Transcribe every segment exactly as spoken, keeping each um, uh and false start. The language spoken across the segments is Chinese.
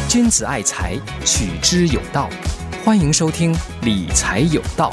君子爱财，取之有道。欢迎收听理财有道。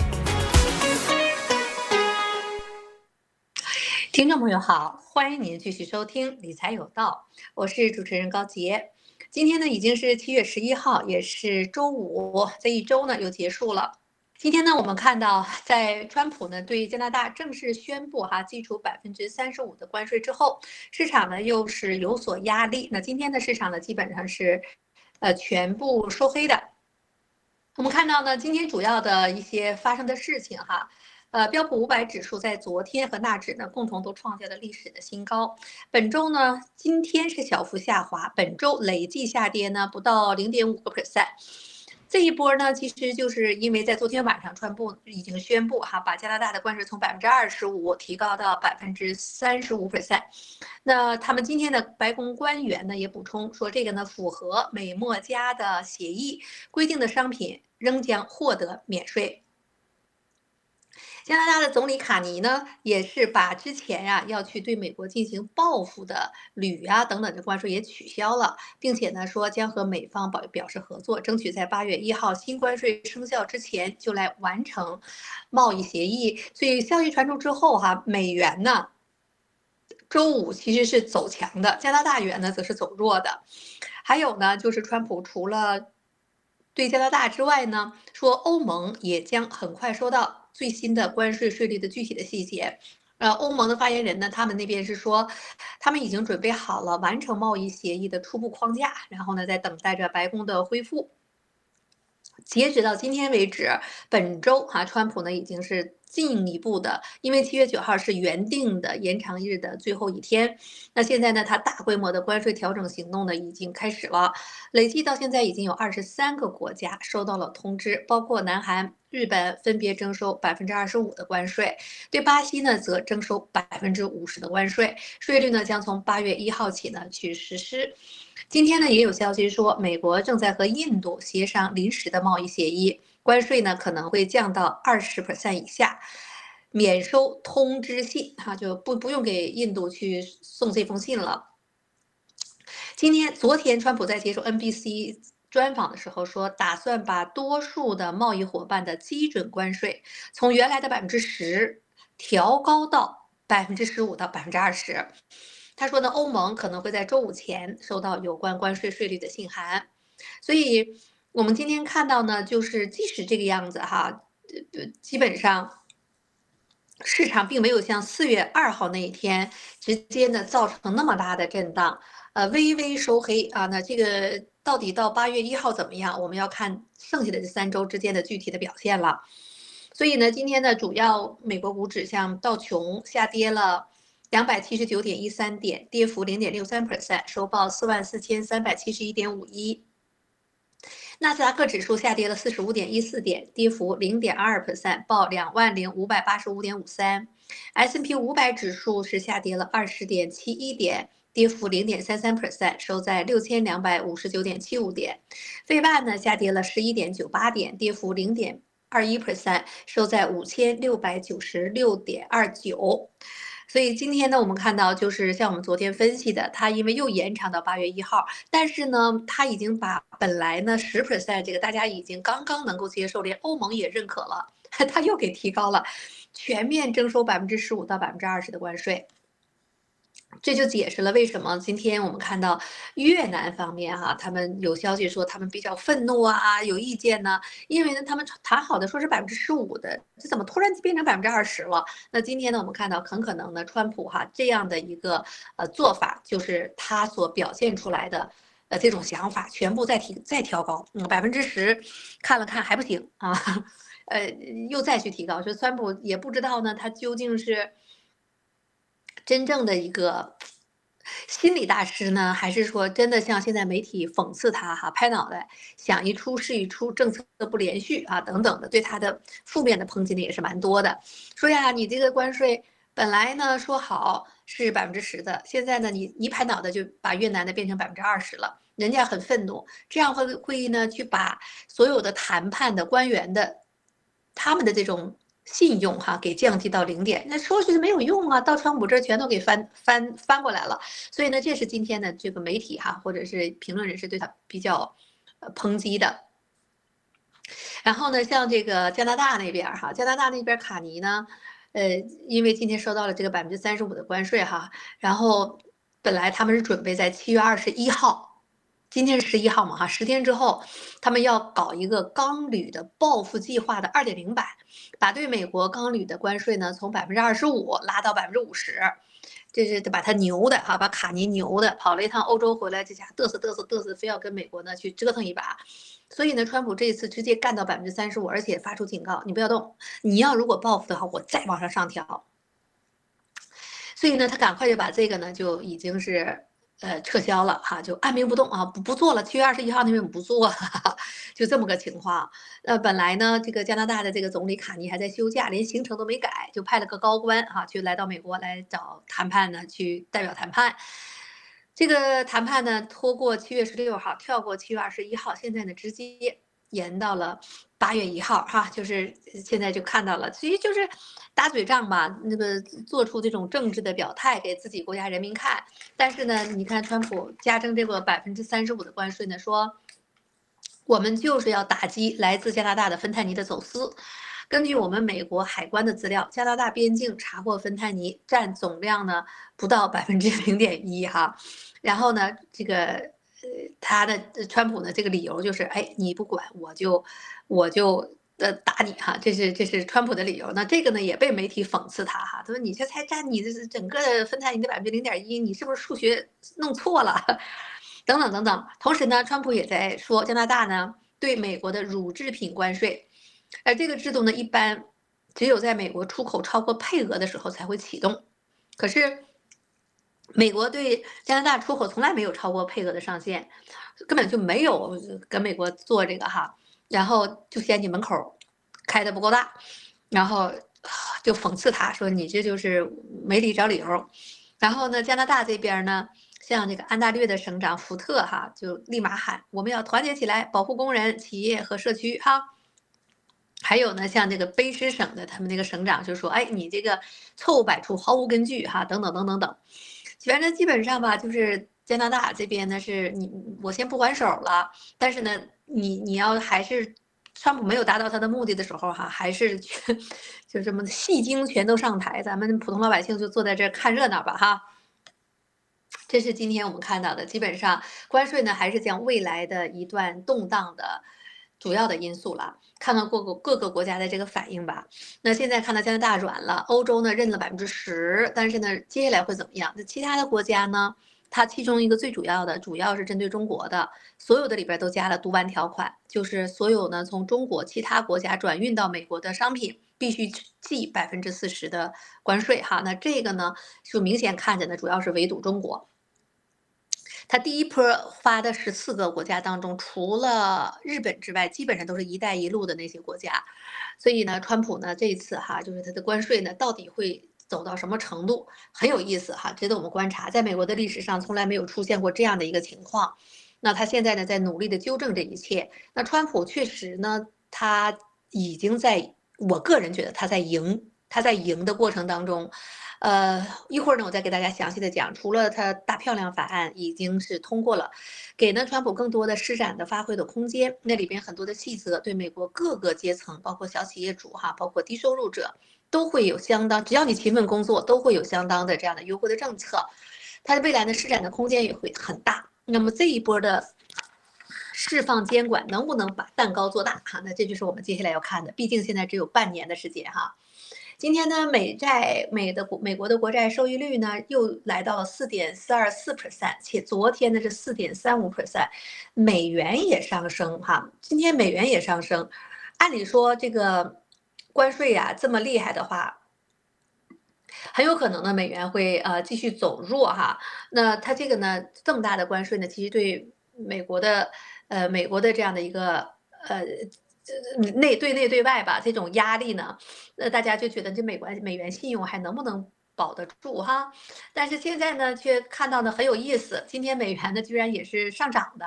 听众朋友好，欢迎您继续收听理财有道，我是主持人高杰。今天呢已经是七月十一号，也是周五，这一周呢又结束了。今天呢，我们看到，在川普呢对加拿大正式宣布哈基础百分之三十五的关税之后，市场呢又是有所压力。那今天的市场呢基本上是，呃，全部收黑的。我们看到呢，今天主要的一些发生的事情哈，呃，标普五百指数在昨天和纳指呢共同都创下了历史的新高。本周呢，今天是小幅下滑，本周累计下跌呢不到零点五个 percent。这一波呢，其实就是因为在昨天晚上，川普已经宣布哈，把加拿大的关税从百分之二十五提高到百分之三十五 percent。那他们今天的白宫官员呢也补充说，这个呢符合美墨加的协议规定的商品仍将获得免税。加拿大的总理卡尼呢，也是把之前呀、啊、要去对美国进行报复的铝啊等等的关税也取消了，并且呢说将和美方表表示合作，争取在八月一号新关税生效之前就来完成贸易协议。所以消息传出之后哈、啊，美元呢周五其实是走强的，加拿大元呢则是走弱的。还有呢，就是川普除了对加拿大之外呢，说欧盟也将很快收到最新的关税税率的具体的细节。呃，欧盟的发言人呢，他们那边是说，他们已经准备好了完成贸易协议的初步框架，然后呢，在等待着白宫的恢复。截止到今天为止，本周哈、啊，川普呢已经是进一步的，因为七月九号是原定的延长日的最后一天，那现在呢，它大规模的关税调整行动呢已经开始了，累计到现在已经有二十三个国家收到了通知，包括南韩、日本分别征收百分之二十五的关税，对巴西呢则征收百分之五十的关税，税率呢将从八月一号起呢去实施。今天呢，也有消息说，美国正在和印度协商临时的贸易协议，关税呢可能会降到二十 percent 以下，免收通知信，哈，就不不用给印度去送这封信了。今天、昨天，川普在接受 N B C 专访的时候说，打算把多数的贸易伙伴的基准关税从原来的百分之十调高到百分之十五到百分之二十。他说呢，欧盟可能会在周五前收到有关关税税率的信函，所以我们今天看到呢，就是即使这个样子哈，呃，基本上市场并没有像四月二号那一天直接呢造成那么大的震荡，呃，微微收黑啊。那这个到底到八月一号怎么样？我们要看剩下的这三周之间的具体的表现了。所以呢，今天呢，主要美国股指像道琼下跌了两百七十九点一三点，跌幅零点六三 percent， 收报四万四千三百七十一点五一。纳斯达克指数下跌了四十五点一四点，跌幅零点二二 percent， 报两万零五百八十五点五三。S and P 五百指数是下跌了二十点七一点，跌幅零点三三 percent， 收在六千两百五十九点七五点。费半呢下跌了十一点九八点，跌幅零点二一 percent， 收在五千六百九十六点二九。所以今天呢，我们看到就是像我们昨天分析的，它因为又延长到八月一号，但是呢，它已经把本来呢十 percent 这个大家已经刚刚能够接受，连欧盟也认可了，它又给提高了，全面征收百分之十五到百分之二十的关税。这就解释了为什么今天我们看到越南方面哈、啊，他们有消息说他们比较愤怒啊，有意见呢，因为呢他们谈好的说是百分之十五的，这怎么突然变成百分之二十了？那今天呢我们看到很可能呢，川普哈这样的一个呃做法，就是他所表现出来的呃这种想法，全部再提再调高，嗯，百分之十，看了看还不行啊，呃又再去提高，所以川普也不知道呢，他究竟是真正的一个心理大师呢，还是说真的像现在媒体讽刺他哈，拍脑袋想一出是一出，政策不连续啊等等的，对他的负面的抨击呢也是蛮多的。说呀，你这个关税本来呢说好是百分之十的，现在呢你一拍脑袋就把越南的变成百分之二十了，人家很愤怒，这样会会呢去把所有的谈判的官员的他们的这种信用哈给降低到零点，那说是没有用啊，到川普这儿全都给翻翻翻过来了。所以呢，这是今天的这个媒体哈或者是评论人士对他比较呃抨击的。然后呢，像这个加拿大那边哈，加拿大那边卡尼呢，呃，因为今天收到了这个百分之三十五的关税哈，然后本来他们是准备在七月二十一号，今天是十一号嘛哈，十天之后，他们要搞一个钢铝的报复计划的二点零版，把对美国钢铝的关税呢从百分之二十五拉到百分之五十。这是把他牛的哈，把卡尼牛的，跑了一趟欧洲回来，这家嘚瑟嘚瑟嘚瑟，非要跟美国呢去折腾一把。所以呢，川普这一次直接干到百分之三十五，而且发出警告，你不要动，你要如果报复的话，我再往上上调。所以呢，他赶快就把这个呢就已经是呃撤销了哈，就按兵不动啊，不不做了。七月二十一号那边不做，哈哈，就这么个情况。呃，本来呢，这个加拿大的这个总理卡尼还在休假，连行程都没改，就派了个高官哈，去来到美国来找谈判呢，去代表谈判。这个谈判呢，拖过七月十六号，跳过七月二十一号，现在呢直接延到了八月一号哈，就是现在就看到了，其实就是打嘴仗吧，那个做出这种政治的表态给自己国家人民看。但是呢，你看川普加征这个百分之三十五的关税呢，说我们就是要打击来自加拿大的芬太尼的走私。根据我们美国海关的资料，加拿大边境查获芬太尼占总量呢不到百分之零点一哈。然后呢，这个呃他的川普呢这个理由就是，哎，你不管我就我就呃打你哈，这是这是川普的理由。那这个呢也被媒体讽刺他哈，他说你这才占你这是整个芬太尼的百分之零点一，你是不是数学弄错了？等等等等。同时呢，川普也在说加拿大呢对美国的乳制品关税。而这个制度呢，一般只有在美国出口超过配额的时候才会启动。可是，美国对加拿大出口从来没有超过配额的上限，根本就没有跟美国做这个哈。然后就嫌你门口开的不够大，然后就讽刺他说你这就是没理找理由。然后呢，加拿大这边呢，像这个安大略的省长福特哈，就立马喊我们要团结起来，保护工人、企业和社区哈。还有呢，像这个卑诗省的他们那个省长就说：“哎，你这个错误百出，毫无根据哈，等等等等等。”反正基本上吧，就是加拿大这边呢是你我先不还手了，但是呢，你你要还是川普没有达到他的目的的时候哈，还是就这么戏精全都上台，咱们普通老百姓就坐在这看热闹吧哈。这是今天我们看到的，基本上关税呢还是将未来的一段动荡的主要的因素了。看看各个各个国家的这个反应吧。那现在看到加拿大软了，欧洲呢认了百分之十，但是呢接下来会怎么样？那其他的国家呢？它其中一个最主要的，主要是针对中国的，所有的里边都加了毒丸条款，就是所有呢从中国其他国家转运到美国的商品必须计百分之四十的关税哈。那这个呢就明显看着呢，主要是围堵中国。它第一波发的十四个国家当中，除了日本之外，基本上都是一带一路的那些国家。所以呢，川普呢这一次哈，就是他的关税呢到底会走到什么程度，很有意思哈，值得我们观察。在美国的历史上从来没有出现过这样的一个情况。那他现在呢在努力的纠正这一切。那川普确实呢，他已经在，我个人觉得他在赢，他在赢的过程当中。呃，一会儿呢，我再给大家详细的讲。除了它大漂亮法案已经是通过了，给呢川普更多的施展的发挥的空间。那里边很多的细则对美国各个阶层，包括小企业主哈，包括低收入者，都会有相当，只要你勤奋工作，都会有相当的这样的优惠的政策。它的未来的施展的空间也会很大。那么这一波的释放监管能不能把蛋糕做大哈？那这就是我们接下来要看的。毕竟现在只有半年的时间哈。今天呢，美债美的美国的国债收益率呢又来到了四点四二四 percent， 且昨天呢是四点三五 percent， 美元也上升哈。今天美元也上升，按理说这个关税呀、啊、这么厉害的话，很有可能呢美元会呃继续走弱哈。那它这个呢这么大的关税呢，其实对美国的呃美国的这样的一个呃。内对内对外吧，这种压力呢，那大家就觉得这美国美元信用还能不能保得住哈？但是现在呢，却看到呢很有意思，今天美元呢居然也是上涨的，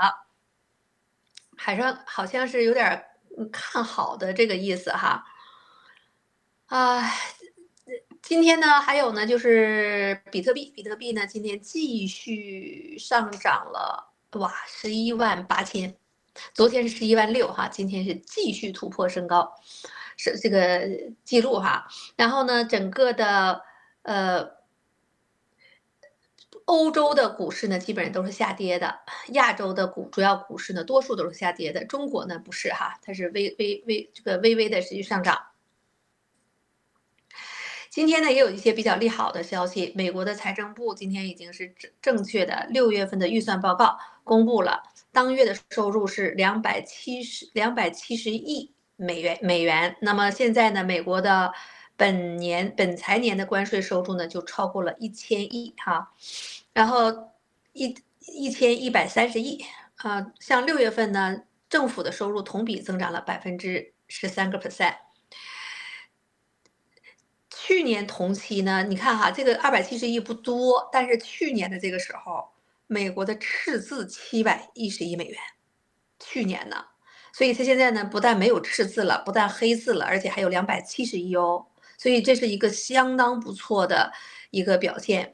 好像好像是有点看好的这个意思哈。 啊，今天呢，还有呢，就是比特币，比特币呢今天继续上涨了，哇，十一万八千，昨天是十一万六哈，今天是继续突破升高，是这个记录哈。然后呢，整个的呃欧洲的股市呢，基本上都是下跌的；亚洲的股主要股市呢，多数都是下跌的。中国呢不是哈，它是微微微这个微微的持续上涨。今天呢，也有一些比较利好的消息。美国的财政部今天已经是正正确的六月份的预算报告公布了，当月的收入是两百七十两百七十亿美元美元。那么现在呢，美国的本年本财年的关税收入呢，就超过了一千亿哈，然后一一千一百三十亿啊。像六月份呢，政府的收入同比增长了百分之十三个 percent。去年同期呢，你看哈，这个二百七十亿不多，但是去年的这个时候，美国的赤字七百一十亿美元，去年呢，所以它现在呢，不但没有赤字了，不但黑字了，而且还有两百七十亿哦，所以这是一个相当不错的一个表现。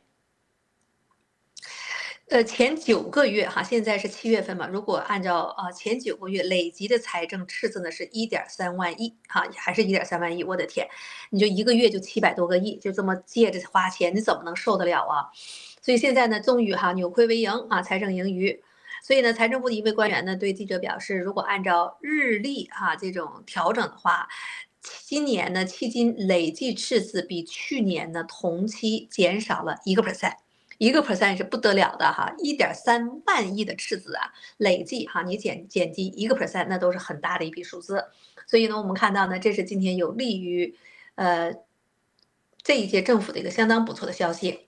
呃，前九个月哈，现在是七月份嘛，如果按照呃前九个月累积的财政赤字呢是一点三万亿哈，还是一点三万亿，我的天，你就一个月就七百多个亿，就这么借着花钱，你怎么能受得了啊？所以现在呢，终于哈扭亏为盈啊，财政盈余。所以呢，财政部的一位官员呢对记者表示，如果按照日历哈这种调整的话，今年呢迄今累计赤字比去年呢同期减少了一个 percent。一个 percent 是不得了的哈，一点三万亿的赤字啊，累计哈，你减减低一个 percent，那都是很大的一笔数字。所以呢，我们看到呢，这是今天有利于呃这一届政府的一个相当不错的消息。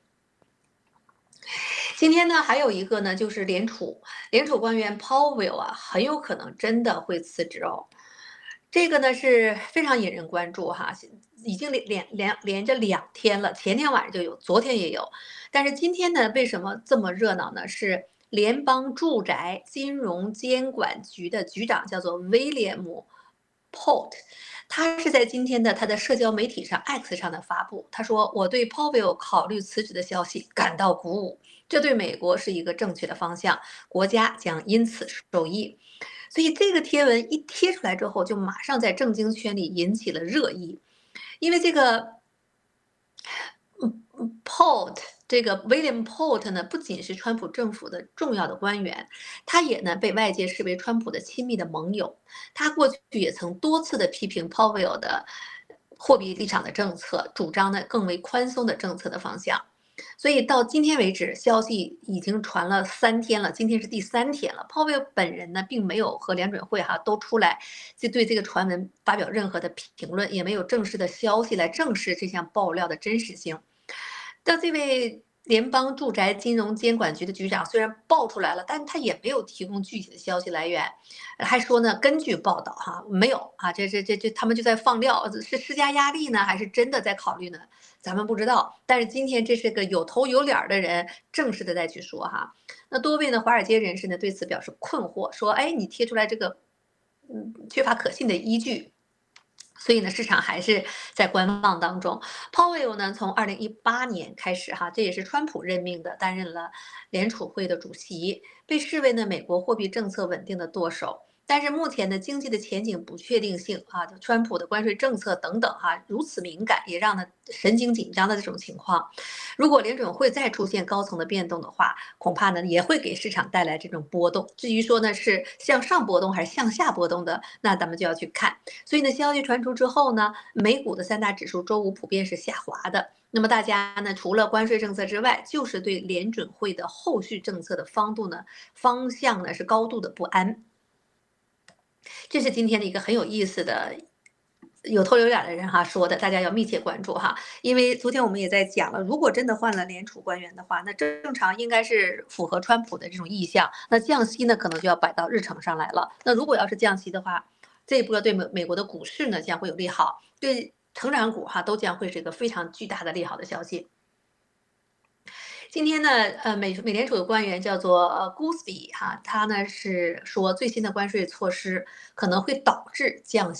今天呢，还有一个呢，就是联储联储官员 Powell 啊，很有可能真的会辞职哦。这个呢是非常引人关注哈，已经连连连连着两天了，前天晚上就有，昨天也有，但是今天呢，为什么这么热闹呢？是联邦住宅金融监管局的局长叫做威廉姆 Port，他是在今天的他的社交媒体上 X 上的发布，他说我对 Powell 考虑辞职的消息感到鼓舞，这对美国是一个正确的方向，国家将因此受益。所以这个贴文一贴出来之后，就马上在政经圈里引起了热议，因为这个，嗯嗯，Port 这个 William Port 呢，不仅是川普政府的重要的官员，他也呢被外界视为川普的亲密的盟友。他过去也曾多次的批评 Powell 的货币立场的政策，主张呢更为宽松的政策的方向。所以到今天为止，消息已经传了三天了，今天是第三天了。鲍威尔本人呢，并没有和联准会哈都出来就对这个传闻发表任何的评论，也没有正式的消息来证实这项爆料的真实性。但这位联邦住宅金融监管局的局长虽然爆出来了，但他也没有提供具体的消息来源，还说呢，根据报道哈，没有啊，这这这这他们就在放料，是施加压力呢，还是真的在考虑呢？咱们不知道。但是今天这是个有头有脸的人正式的再去说哈，那多位呢华尔街人士呢对此表示困惑，说，哎，你贴出来这个，嗯，缺乏可信的依据。所以呢，市场还是在观望当中。Powell 呢，从二零一八年开始哈，这也是川普任命的，担任了联储会的主席，被视为呢美国货币政策稳定的舵手。但是目前的经济的前景不确定性啊，川普的关税政策等等哈，如此敏感，也让呢神经紧张的这种情况。如果联准会再出现高层的变动的话，恐怕呢也会给市场带来这种波动。至于说呢是向上波动还是向下波动的，那咱们就要去看。所以呢，消息传出之后呢，美股的三大指数周五普遍是下滑的。那么大家呢，除了关税政策之外，就是对联准会的后续政策的方度呢方向呢是高度的不安。这是今天的一个很有意思的有头有脸的人哈说的，大家要密切关注哈。因为昨天我们也在讲了，如果真的换了联储官员的话，那正常应该是符合川普的这种意向，那降息呢可能就要摆到日程上来了。那如果要是降息的话，这一波对美美国的股市呢将会有利好，对成长股哈都将会是一个非常巨大的利好的消息。今天呢，呃，美美联储的官员叫做呃 Goolsbee 哈，他呢是说最新的关税措施可能会导致降息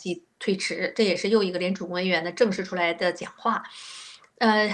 推迟，这也是又一个联储官员呢正式出来的讲话，呃，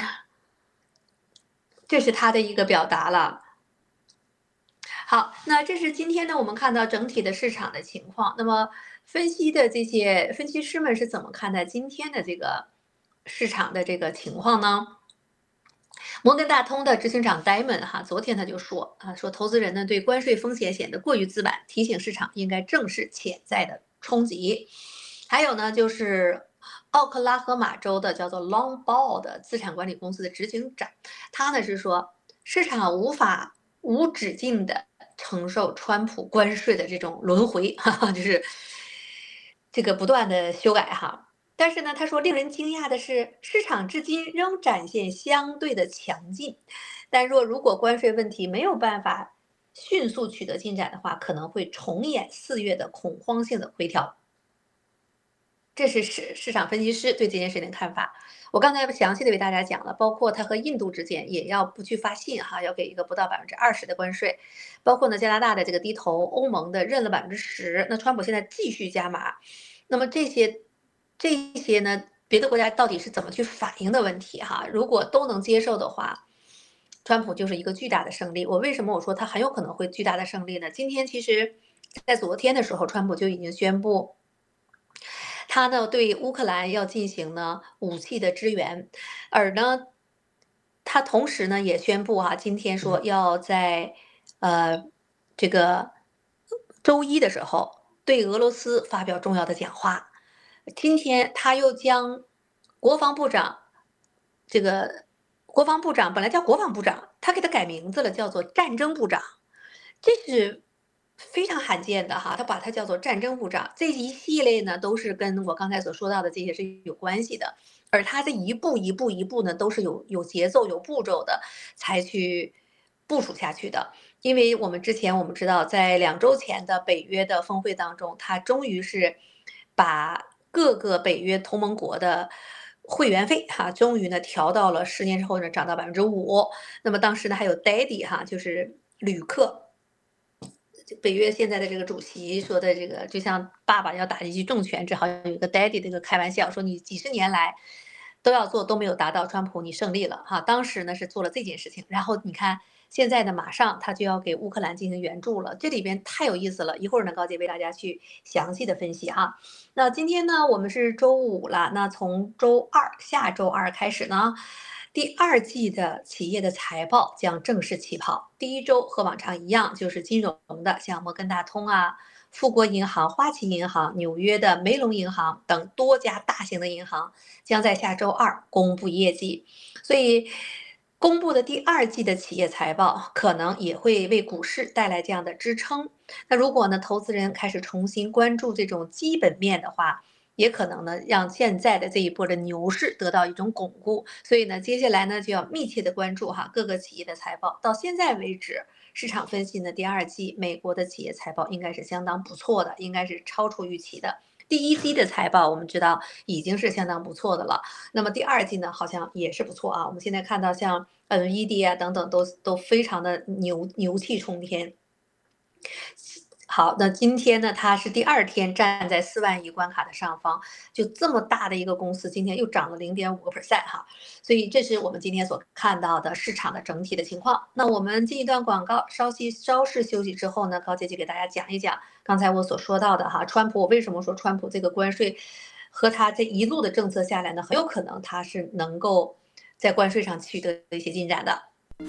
这是他的一个表达了。好，那这是今天呢我们看到整体的市场的情况。那么分析的这些分析师们是怎么看待今天的这个市场的这个情况呢？摩根大通的执行长 Diamond 哈，昨天他就说啊，说投资人呢对关税风险显得过于自满，提醒市场应该正视潜在的冲击。还有呢，就是奥克拉荷马州的叫做 Lombard 的资产管理公司的执行长，他呢是说市场无法无止境的承受川普关税的这种轮回，哈哈，就是这个不断的修改哈。但是呢，他说令人惊讶的是，市场至今仍展现相对的强劲。但若如果关税问题没有办法迅速取得进展的话，可能会重演四月的恐慌性的回调。这是市市场分析师对这件事情的看法。我刚才详细的为大家讲了，包括它和印度之间也要不去发信哈，要给一个不到百分之二十的关税，包括呢加拿大的这个低头，欧盟的认了百分之十，那川普现在继续加码，那么这些这些呢，别的国家到底是怎么去反应的问题哈？如果都能接受的话，川普就是一个巨大的胜利。我为什么我说他很有可能会巨大的胜利呢？今天其实，在昨天的时候，川普就已经宣布。他呢对乌克兰要进行呢武器的支援，而呢，他同时呢也宣布哈、啊，今天说要在呃这个周一的时候对俄罗斯发表重要的讲话。今天他又将国防部长这个国防部长本来叫国防部长，他给他改名字了，叫做战争部长，这是非常罕见的哈，他把它叫做战争部长。这一系列呢，都是跟我刚才所说到的这些是有关系的，而他这一步一步一步呢，都是有有节奏、有步骤的，才去部署下去的。因为我们之前我们知道，在两周前的北约的峰会当中，他终于是把各个北约同盟国的会员费哈，终于呢调到了十年之后呢涨到百分之五。那么当时呢还有 Daddy 哈，就是旅客。北约现在的这个主席说的这个，就像爸爸要打击重拳，只好有一个 daddy 这个开玩笑说，你几十年来都要做都没有达到，川普你胜利了哈。当时呢是做了这件事情，然后你看现在呢马上他就要给乌克兰进行援助了，这里边太有意思了。一会儿呢高姐为大家去详细的分析哈。那今天呢我们是周五了，那从周二下周二开始呢。第二季的企业的财报将正式起跑。第一周和往常一样，就是金融的，像摩根大通啊、富国银行、花旗银行、纽约的梅隆银行等多家大型的银行将在下周二公布业绩。所以，公布的第二季的企业财报可能也会为股市带来这样的支撑。那如果呢，投资人开始重新关注这种基本面的话，也可能呢，让现在的这一波的牛市得到一种巩固，所以呢，接下来呢就要密切的关注哈各个企业的财报。到现在为止，市场分析呢，第二季美国的企业财报应该是相当不错的，应该是超出预期的。第一季的财报我们知道已经是相当不错的了，那么第二季呢好像也是不错啊。我们现在看到像 N V D 啊等等都都非常的牛牛气冲天。好，那今天呢，它是第二天站在四万亿关卡的上方，就这么大的一个公司，今天又涨了零点五个 percent 哈，所以这是我们今天所看到的市场的整体的情况。那我们进一段广告，稍息稍事休息之后呢，高姐就给大家讲一讲刚才我所说到的哈，川普，我为什么说川普这个关税和他这一路的政策下来呢，很有可能他是能够在关税上取得一些进展的。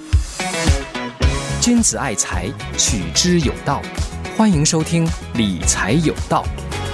君子爱财，取之有道。欢迎收听理财有道。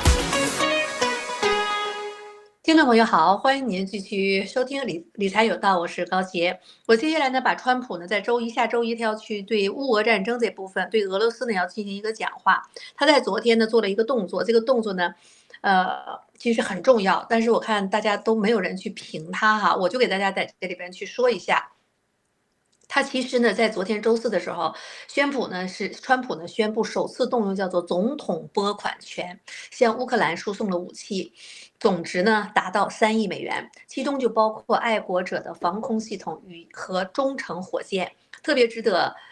听众朋友好，欢迎您继续收听理理财有道，我是高杰。我接下来呢，把川普呢在周一下周一他要去对乌俄战争这部分，对俄罗斯呢要进行一个讲话。他在昨天呢做了一个动作，这个动作呢，呃，其实很重要，但是我看大家都没有人去评他哈，我就给大家在这里边去说一下。他其实呢，在昨天周四的时候，宣布呢是川普呢宣布首次动用叫做总统拨款权，向乌克兰输送了武器，总值呢达到三亿美元，其中就包括爱国者的防空系统与和中程火箭。特别值得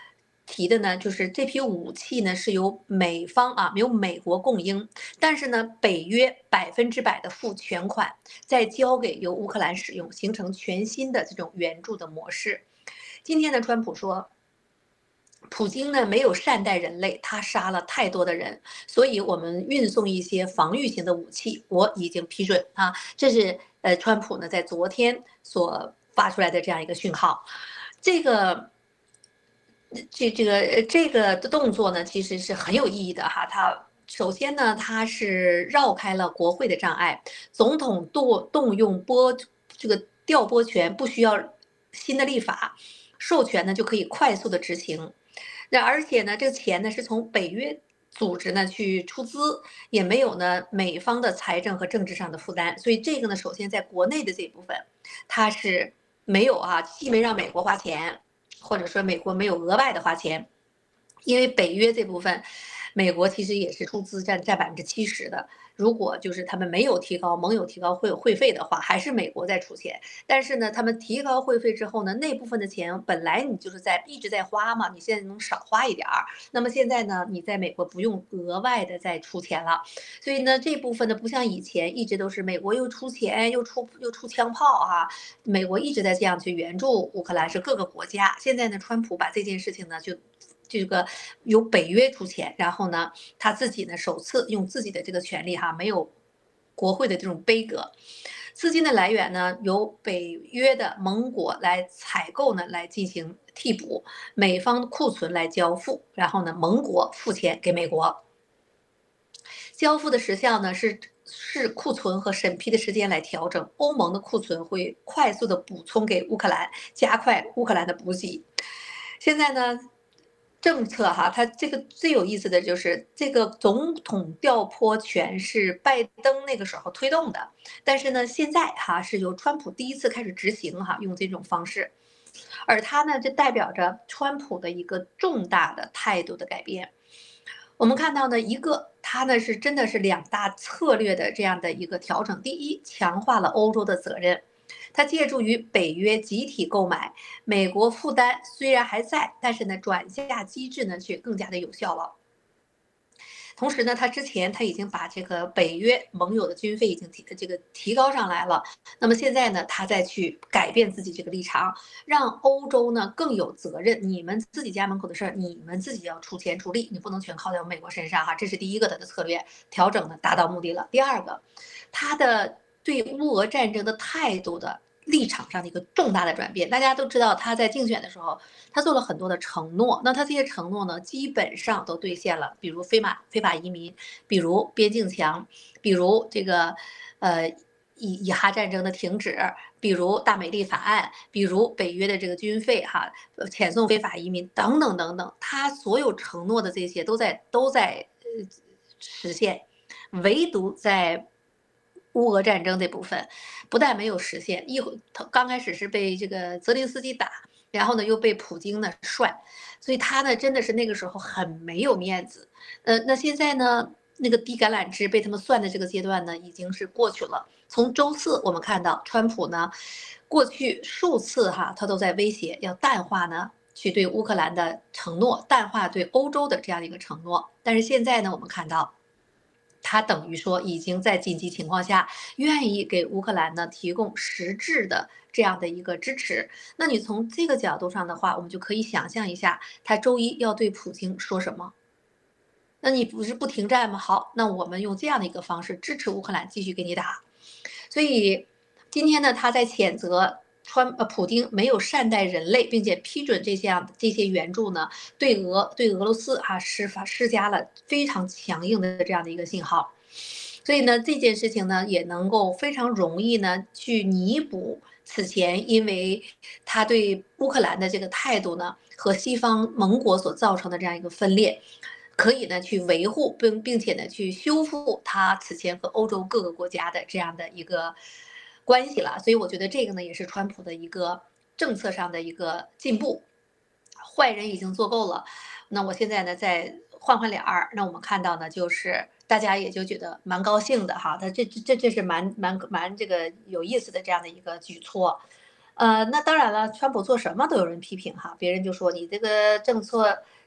提的呢，就是这批武器呢是由美方啊，由美国供应，但是呢，北约百分之百的付全款，再交给由乌克兰使用，形成全新的这种援助的模式。今天呢，川普说，普京呢没有善待人类，他杀了太多的人，所以我们运送一些防御型的武器，我已经批准啊。这是呃，川普呢在昨天所发出来的这样一个讯号，这个。这这个这个的动作呢，其实是很有意义的哈。它首先呢，它是绕开了国会的障碍，总统动动用拨这个调拨权，不需要新的立法授权呢，就可以快速的执行。那而且呢，这个钱呢是从北约组织呢去出资，也没有呢美方的财政和政治上的负担。所以这个呢，首先在国内的这部分，它是没有啊，既没让美国花钱。或者说美国没有额外的花钱，因为北约这部分，美国其实也是出资占占百分之七十的。如果就是他们没有提高盟友提高会会费的话，还是美国在出钱。但是呢，他们提高会费之后呢，那部分的钱本来你就是在一直在花嘛，你现在能少花一点儿。那么现在呢，你在美国不用额外的再出钱了，所以呢，这部分呢不像以前一直都是美国又出钱又出又出枪炮啊，美国一直在这样去援助乌克兰，是各个国家。现在呢，川普把这件事情呢就。这个由北约出钱，然后呢，他自己呢首次用自己的这个权利哈，没有国会的这种杯葛，资金的来源呢由北约的盟国来采购呢来进行替补，美方库存来交付，然后呢盟国付钱给美国，交付的时效呢是。是库存和审批的时间来调整，欧盟的库存会快速的补充给乌克兰，加快乌克兰的补给。现在呢？政策哈，它这个最有意思的就是这个总统调拨权是拜登那个时候推动的，但是呢，现在哈是由川普第一次开始执行哈，用这种方式，而它呢就代表着川普的一个重大的态度的改变。我们看到呢，一个它呢是真的是两大策略的这样的一个调整，第一，强化了欧洲的责任。它借助于北约集体购买，美国负担虽然还在，但是呢，转嫁机制呢却更加的有效了。同时呢，他之前他已经把这个北约盟友的军费已经提这个提高上来了。那么现在呢，他再去改变自己这个立场，让欧洲呢更有责任。你们自己家门口的事儿，你们自己要出钱出力，你不能全靠在美国身上哈。这是第一个他的策略调整呢，达到目的了。第二个，他的对乌俄战争的态度的立场上的一个重大的转变。大家都知道他在竞选的时候，他做了很多的承诺，那他这些承诺呢，基本上都兑现了，比如非法非法移民，比如边境墙，比如这个呃以以哈战争的停止，比如大美丽法案，比如北约的这个军费哈，遣送非法移民等等等等，他所有承诺的这些都在都在呃实现，唯独在乌俄战争这部分，不但没有实现，一会他刚开始是被这个泽连斯基打，然后呢又被普京呢涮，所以他呢真的是那个时候很没有面子。呃，那现在呢，那个递橄榄枝被他们算的这个阶段呢，已经是过去了。从周四我们看到，川普呢，过去数次哈，他都在威胁要淡化呢。去对乌克兰的承诺，淡化对欧洲的这样的一个承诺，但是现在呢，我们看到。他等于说已经在紧急情况下愿意给乌克兰呢提供实质的这样的一个支持。那你从这个角度上的话，我们就可以想象一下，他周一要对普京说什么？那你不是不停战吗？好，那我们用这样的一个方式支持乌克兰继续给你打。所以今天呢，他在谴责。川呃，普京没有善待人类，并且批准这些这些援助呢，对俄对俄罗斯啊施发施加了非常强硬的这样的一个信号，所以呢，这件事情呢也能够非常容易呢去弥补此前因为他对乌克兰的这个态度呢和西方盟国所造成的这样一个分裂，可以呢去维护并并且呢去修复他此前和欧洲各个国家的这样的一个。关系了，所以我觉得这个呢也是川普的一个政策上的一个进步。坏人已经做够了，那我现在呢再换换脸儿，那我们看到呢就是大家也就觉得蛮高兴的哈，他这这这是蛮蛮蛮这个有意思的这样的一个举措。呃，那当然了，川普做什么都有人批评哈，别人就说你这个政策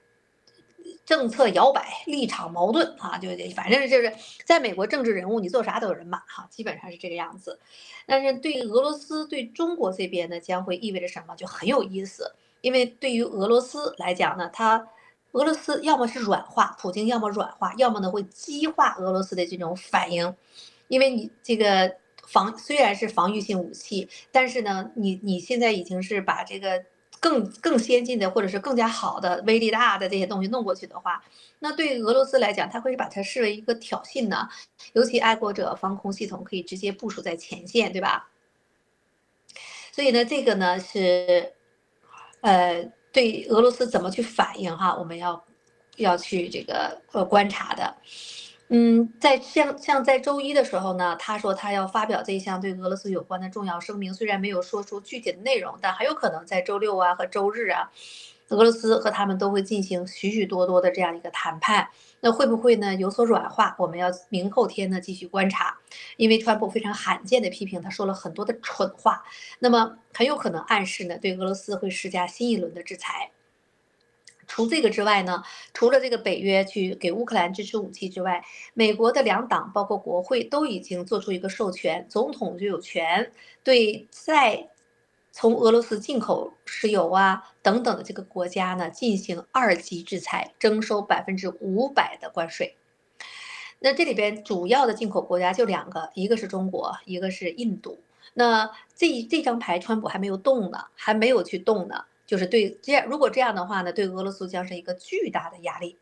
政策摇摆，立场矛盾啊，就反正就是在美国政治人物，你做啥都有人骂哈，基本上是这个样子。但是对俄罗斯、对中国这边呢，将会意味着什么，就很有意思。因为对于俄罗斯来讲呢，它俄罗斯要么是软化，普京要么软化，要么呢会激化俄罗斯的这种反应。因为你这个防虽然是防御性武器，但是呢，你你现在已经是把这个更更先进的或者是更加好的、威力大的这些东西弄过去的话，那对俄罗斯来讲，它会把它视为一个挑衅呢。尤其爱国者防空系统可以直接部署在前线，对吧？所以呢，这个呢是，呃，对俄罗斯怎么去反应哈，我们要要去这个呃观察的。嗯，在像像在周一的时候呢，他说他要发表这一项对俄罗斯有关的重要声明，虽然没有说出具体的内容，但很有可能在周六啊和周日啊，俄罗斯和他们都会进行许许多多的这样一个谈判。那会不会呢有所软化？我们要明后天呢继续观察，因为川普非常罕见的批评他说了很多的蠢话，那么很有可能暗示呢对俄罗斯会施加新一轮的制裁。除这个之外呢，除了这个北约去给乌克兰支持武器之外，美国的两党包括国会都已经做出一个授权，总统就有权对在从俄罗斯进口石油啊等等的这个国家呢进行二级制裁，征收百分之五百的关税。那这里边主要的进口国家就两个，一个是中国，一个是印度。那这这张牌川普还没有动呢，还没有去动呢。就是对这样，如果这样的话呢，对俄罗斯将是一个巨大的压力。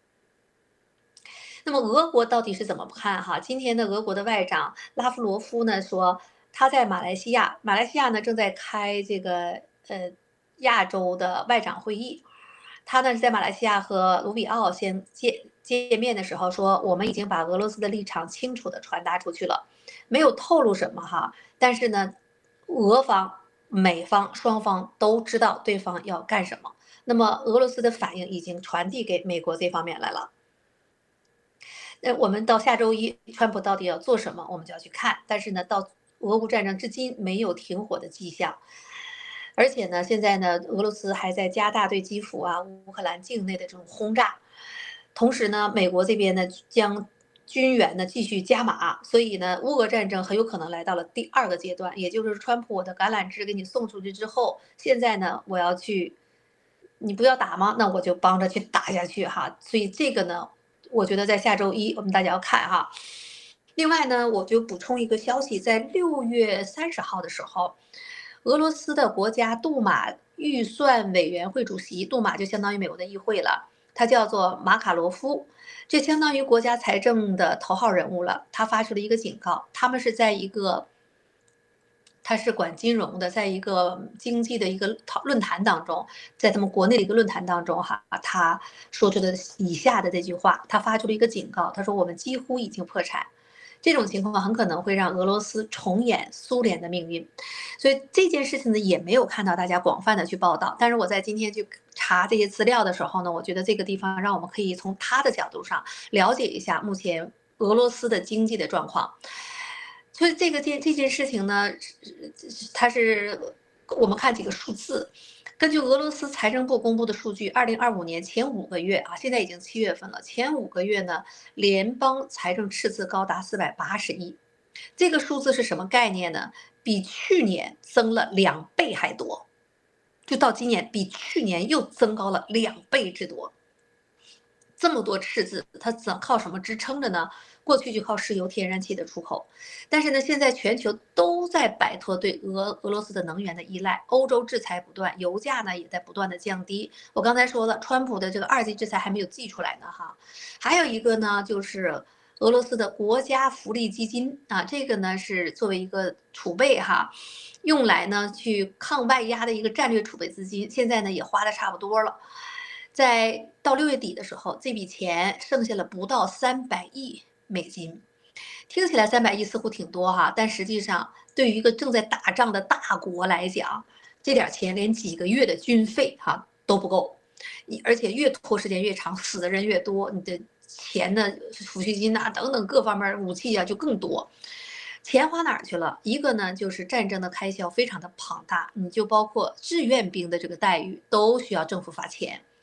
那么俄国到底是怎么看哈？今天的俄国的外长拉夫罗夫呢说，他在马来西亚，马来西亚呢正在开这个呃亚洲的外长会议。他呢是在马来西亚和卢比奥先见见面的时候说，我们已经把俄罗斯的立场清楚地传达出去了，没有透露什么哈。但是呢，俄方。美方双方都知道对方要干什么，那么俄罗斯的反应已经传递给美国这方面来了。那我们到下周一，川普到底要做什么，我们就要去看。但是呢，到俄乌战争至今没有停火的迹象，而且呢，现在呢，俄罗斯还在加大对基辅啊、乌克兰境内的这种轰炸，同时呢，美国这边呢将。军援呢继续加码，所以呢，乌俄战争很有可能来到了第二个阶段，也就是川普我的橄榄枝给你送出去之后，现在呢，我要去，你不要打吗？那我就帮着去打下去哈。所以这个呢，我觉得在下周一我们大家要看哈。另外呢，我就补充一个消息，在六月三十号的时候，俄罗斯的国家杜马预算委员会主席，杜马就相当于美国的议会了，他叫做马卡罗夫。这相当于国家财政的头号人物了，他发出了一个警告，他们是在一个，他是管金融的，在一个经济的一个讨论坛当中，在他们国内的一个论坛当中哈，他说出的以下的这句话，他发出了一个警告，他说我们几乎已经破产。这种情况很可能会让俄罗斯重演苏联的命运，所以这件事情呢也没有看到大家广泛的去报道。但是我在今天去查这些资料的时候呢，我觉得这个地方让我们可以从他的角度上了解一下目前俄罗斯的经济的状况。所以这个件这件事情呢，它是我们看几个数字。根据俄罗斯财政部公布的数据，二零二五年前五个月啊，现在已经七月份了，前五个月呢，联邦财政赤字高达四百八十亿，这个数字是什么概念呢？比去年增了两倍还多，就到今年比去年又增高了两倍之多。这么多赤字，它怎靠什么支撑着呢？过去就靠石油、天然气的出口，但是呢，现在全球都在摆脱对俄俄罗斯的能源的依赖，欧洲制裁不断，油价呢也在不断的降低。我刚才说了，川普的这个二级制裁还没有寄出来呢哈。还有一个呢，就是俄罗斯的国家福利基金啊，这个呢是作为一个储备哈，用来呢去抗外压的一个战略储备资金，现在呢也花的差不多了。在到六月底的时候，这笔钱剩下了不到三百亿美金，听起来三百亿似乎挺多哈，但实际上对于一个正在打仗的大国来讲，这点钱连几个月的军费哈都不够，你而且越拖时间越长，死的人越多，你的钱呢、抚恤金呐、啊、等等各方面武器啊就更多。钱花哪儿去了？一个呢，就是战争的开销非常的庞大，你就包括志愿兵的这个待遇都需要政府发钱。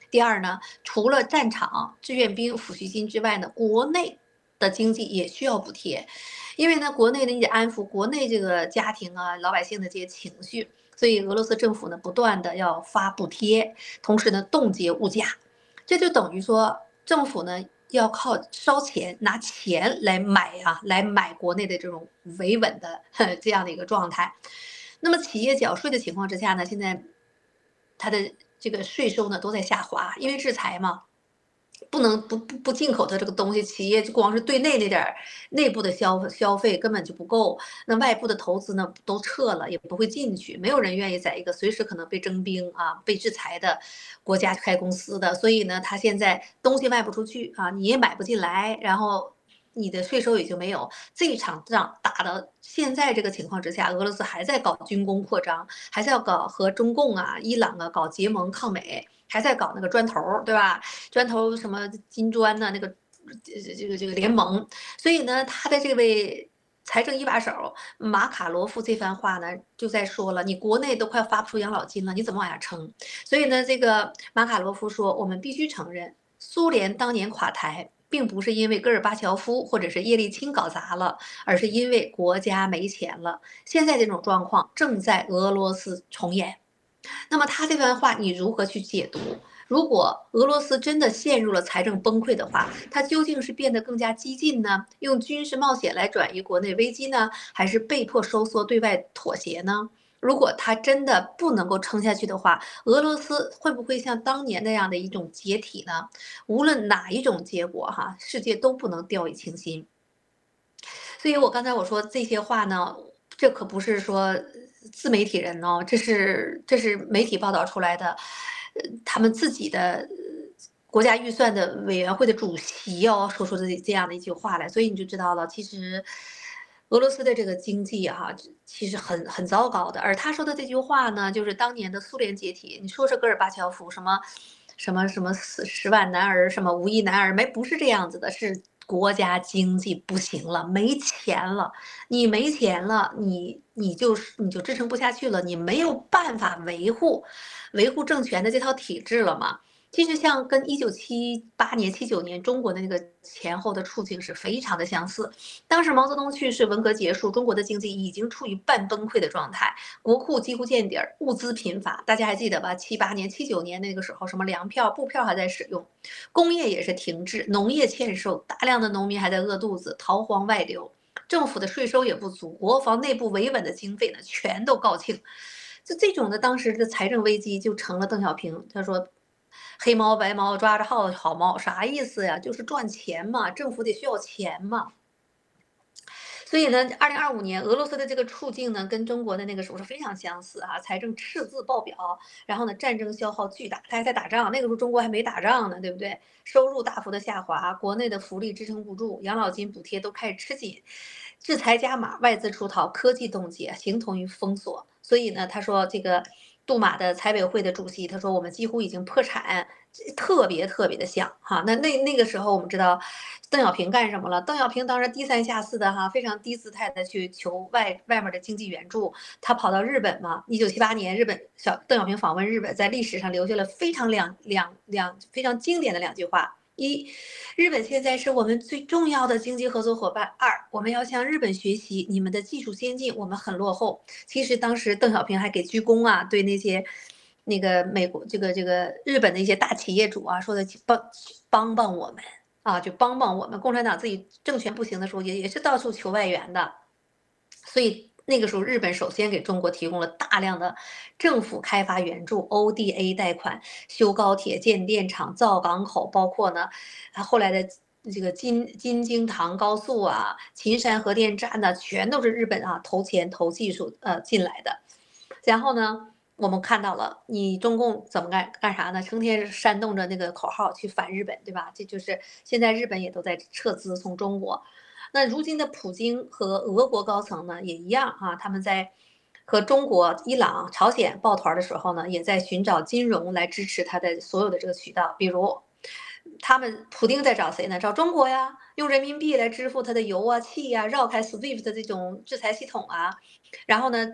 第二呢，除了战场、志愿兵、抚恤金之外呢，国内的经济也需要补贴，因为呢，国内呢你得安抚国内这个家庭啊、老百姓的这些情绪，所以俄罗斯政府呢不断的要发补贴，同时呢冻结物价，这就等于说政府呢要靠烧钱拿钱来买啊，来买国内的这种维稳的这样的一个状态。那么企业缴税的情况之下呢，现在它的这个税收呢都在下滑，因为制裁嘛，不能不不不进口它这个东西，企业就光是对内那点儿内部的消消费根本就不够，那外部的投资呢都撤了，也不会进去，没有人愿意在一个随时可能被征兵啊、被制裁的国家开公司的，所以呢，他现在东西卖不出去啊，你也买不进来，然后你的税收也就没有。这场仗打到现在这个情况之下，俄罗斯还在搞军工扩张，还是要搞和中共啊、伊朗啊搞结盟抗美。还在搞那个砖头，对吧？砖头什么金砖呢、啊？那个这个这个联盟，所以呢，他的这位财政一把手马卡罗夫这番话呢，就在说了，你国内都快发不出养老金了，你怎么往下撑？所以呢，这个马卡罗夫说，我们必须承认，苏联当年垮台，并不是因为戈尔巴乔夫或者是叶利钦搞砸了，而是因为国家没钱了。现在这种状况正在俄罗斯重演。那么他这番话你如何去解读？如果俄罗斯真的陷入了财政崩溃的话，它究竟是变得更加激进呢？用军事冒险来转移国内危机呢？还是被迫收缩对外妥协呢？如果它真的不能够撑下去的话，俄罗斯会不会像当年那样的一种解体呢？无论哪一种结果哈，世界都不能掉以轻心。所以我刚才我说这些话呢，这可不是说自媒体人哦，这是这是媒体报道出来的，他们自己的国家预算的委员会的主席哦说出的这样的一句话来，所以你就知道了，其实俄罗斯的这个经济哈、啊，其实很很糟糕的。而他说的这句话呢，就是当年的苏联解体，你说是戈尔巴乔夫什么什么什么十十万男儿，什么无一男儿，没不是这样子的，是国家经济不行了，没钱了。你没钱了，你你就你就支撑不下去了，你没有办法维护维护政权的这套体制了嘛。其实像跟一九七八年、七九年中国的那个前后的处境是非常的相似。当时毛泽东去世，文革结束，中国的经济已经处于半崩溃的状态，国库几乎见底儿，物资贫乏。大家还记得吧？七八年、七九年那个时候，什么粮票、布票还在使用，工业也是停滞，农业欠收，大量的农民还在饿肚子，逃荒外流。政府的税收也不足，国防内部维稳的经费呢全都告罄。就这种的，当时的财政危机就成了邓小平他说黑猫白猫抓着好好猫，啥意思呀？就是赚钱嘛，政府得需要钱嘛。所以呢，二零二五年俄罗斯的这个处境呢，跟中国的那个时候是非常相似啊，财政赤字爆表，然后呢，战争消耗巨大，他还在打仗，那个时候中国还没打仗呢，对不对？收入大幅的下滑，国内的福利支撑不住，养老金补贴都开始吃紧，制裁加码，外资出逃，科技冻结，形同于封锁。所以呢，他说这个杜马的财委会的主席，他说我们几乎已经破产，特别特别的像哈。那那那个时候我们知道邓小平干什么了？邓小平当时低三下四的哈，非常低姿态的去求外外面的经济援助。他跑到日本嘛，一九七八年日本小邓小平访问日本，在历史上留下了非常两两两非常经典的两句话。一，日本现在是我们最重要的经济合作伙伴。二，我们要向日本学习，你们的技术先进，我们很落后。其实当时邓小平还给鞠躬啊，对那些那个美国这个这个日本的一些大企业主啊，说的帮帮帮我们啊，就帮帮我们。共产党自己政权不行的时候，也也是到处求外援的，所以。那个时候，日本首先给中国提供了大量的政府开发援助 ，O D A 贷款，修高铁、建电厂、造港口，包括呢，后来的这个金金京塘高速啊、秦山核电站呢，全都是日本啊投钱投技术呃进来的。然后呢，我们看到了你中共怎么干干啥呢？成天煽动着那个口号去反日本，对吧？这就是现在日本也都在撤资从中国。那如今的普京和俄国高层呢也一样啊，他们在和中国、伊朗、朝鲜抱团的时候呢，也在寻找金融来支持他的所有的这个渠道。比如，他们普京在找谁呢？找中国呀，用人民币来支付他的油啊、气呀，绕开 S W I F T 的这种制裁系统啊。然后呢，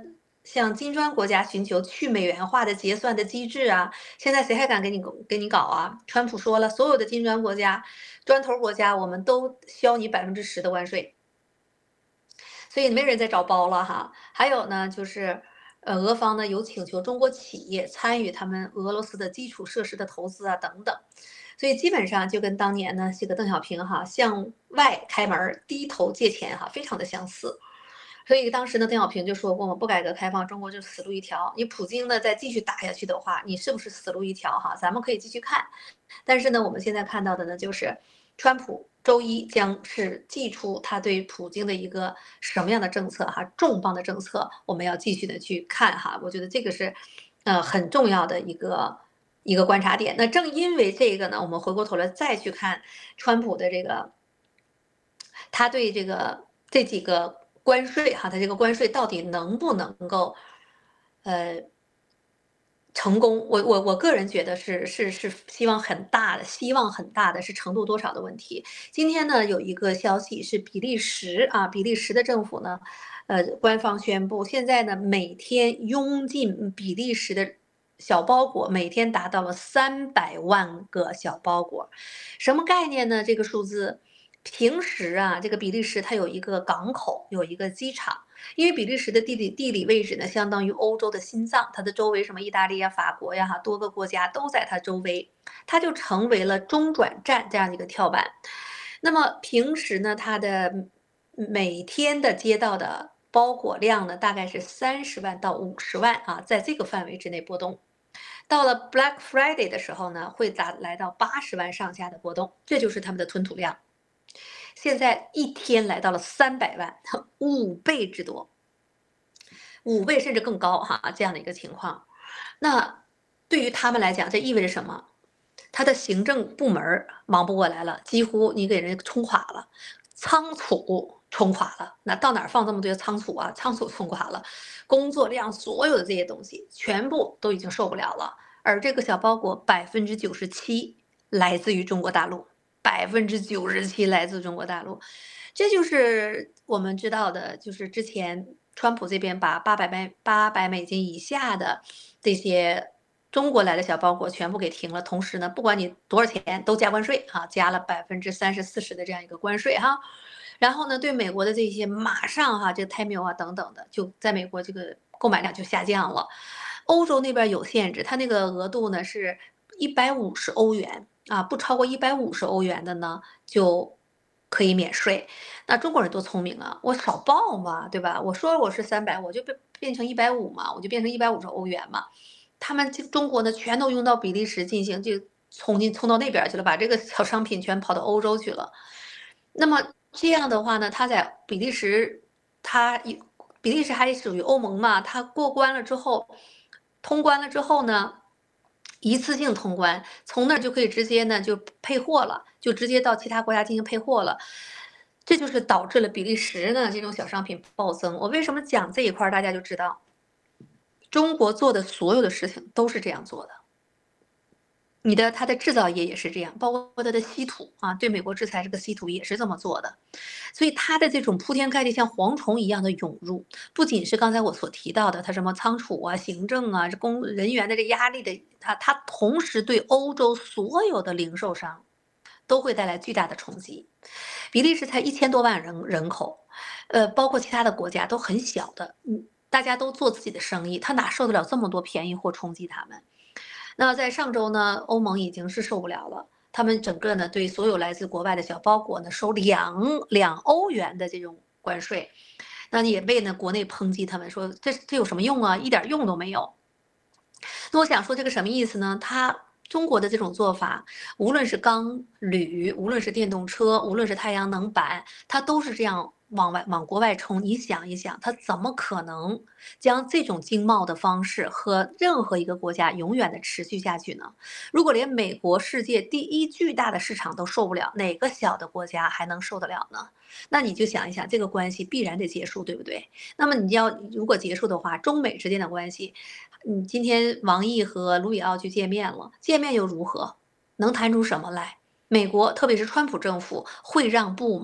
向金砖国家寻求去美元化的结算的机制啊，现在谁还敢给你给你搞啊？川普说了，所有的金砖国家、砖头国家，我们都销你百分之十的关税，所以没人再找包了哈。还有呢，就是呃，俄方呢有请求中国企业参与他们俄罗斯的基础设施的投资啊等等，所以基本上就跟当年呢这个邓小平哈向外开门低头借钱哈非常的相似。所以当时呢，邓小平就说过嘛，不改革开放，中国就死路一条。你普京呢再继续打下去的话，你是不是死路一条哈？咱们可以继续看。但是呢，我们现在看到的呢，就是川普周一将是祭出他对普京的一个什么样的政策哈，重磅的政策，我们要继续的去看哈。我觉得这个是，呃，很重要的一个一个观察点。那正因为这个呢，我们回过头来再去看川普的这个，他对这个这几个。关税哈，它这个关税到底能不能够，呃，成功？我我我个人觉得是是是希望很大的，希望很大的是程度多少的问题。今天呢，有一个消息是比利时啊，比利时的政府呢，呃，官方宣布，现在呢每天涌进比利时的小包裹，每天达到了三百万个小包裹，什么概念呢？这个数字。平时啊，这个比利时它有一个港口，有一个机场，因为比利时的地理地理位置呢，相当于欧洲的心脏，它的周围什么意大利呀、法国呀，哈，多个国家都在它周围，它就成为了中转站这样一个跳板。那么平时呢，它的每天的接到的包裹量呢，大概是三十万到五十万啊，在这个范围之内波动。到了 Black Friday 的时候呢，会达来到八十万上下的波动，这就是他们的吞吐量。现在一天来到了三百万，五倍之多，五倍甚至更高哈，这样的一个情况。那对于他们来讲，这意味着什么？他的行政部门忙不过来了，几乎你给人冲垮了，仓储冲垮了。那到哪儿放这么多仓储啊？仓储冲垮了，工作量所有的这些东西全部都已经受不了了。而这个小包裹百分之九十七来自于中国大陆。百分之九十七来自中国大陆，这就是我们知道的，就是之前川普这边把八百美八百美金以下的这些中国来的小包裹全部给停了，同时呢，不管你多少钱都加关税哈，加了百分之三十四十的这样一个关税哈，然后呢，对美国的这些马上哈，这个 Temu 啊等等的，就在美国这个购买量就下降了，欧洲那边有限制，它那个额度呢是一百五十欧元。啊，不超过一百五十欧元的呢，就可以免税。那中国人多聪明啊，我少报嘛，对吧？我说我是三百，我就变变成一百五嘛，我就变成一百五十欧元嘛。他们中国呢，全都用到比利时进行，就冲进冲到那边去了，把这个小商品全跑到欧洲去了。那么这样的话呢，他在比利时，他比利时还属于欧盟嘛，他过关了之后，通关了之后呢？一次性通关，从那儿就可以直接呢就配货了，就直接到其他国家进行配货了。这就是导致了比利时呢这种小商品暴增。我为什么讲这一块，大家就知道，中国做的所有的事情都是这样做的。你的它的制造业也是这样，包括它的稀土啊，对美国制裁这个稀土也是这么做的，所以它的这种铺天盖地像蝗虫一样的涌入，不仅是刚才我所提到的，它什么仓储啊、行政啊、这工人员的这压力的，它它同时对欧洲所有的零售商都会带来巨大的冲击。比利时才一千多万人人口，呃，包括其他的国家都很小的，嗯，大家都做自己的生意，他哪受得了这么多便宜货冲击他们？那在上周呢，欧盟已经是受不了了，他们整个呢对所有来自国外的小包裹呢收两两欧元的这种关税，那也被呢国内抨击他们说这这有什么用啊，一点用都没有。那我想说这个什么意思呢？他中国的这种做法，无论是钢铝，无论是电动车，无论是太阳能板，它都是这样往外往国外冲。你想一想，它怎么可能将这种经贸的方式和任何一个国家永远的持续下去呢？如果连美国世界第一巨大的市场都受不了，哪个小的国家还能受得了呢？那你就想一想，这个关系必然得结束，对不对？那么你要如果结束的话，中美之间的关系。嗯，今天王毅和卢比奥去见面了，见面又如何？能谈出什么来？美国，特别是川普政府会让步吗？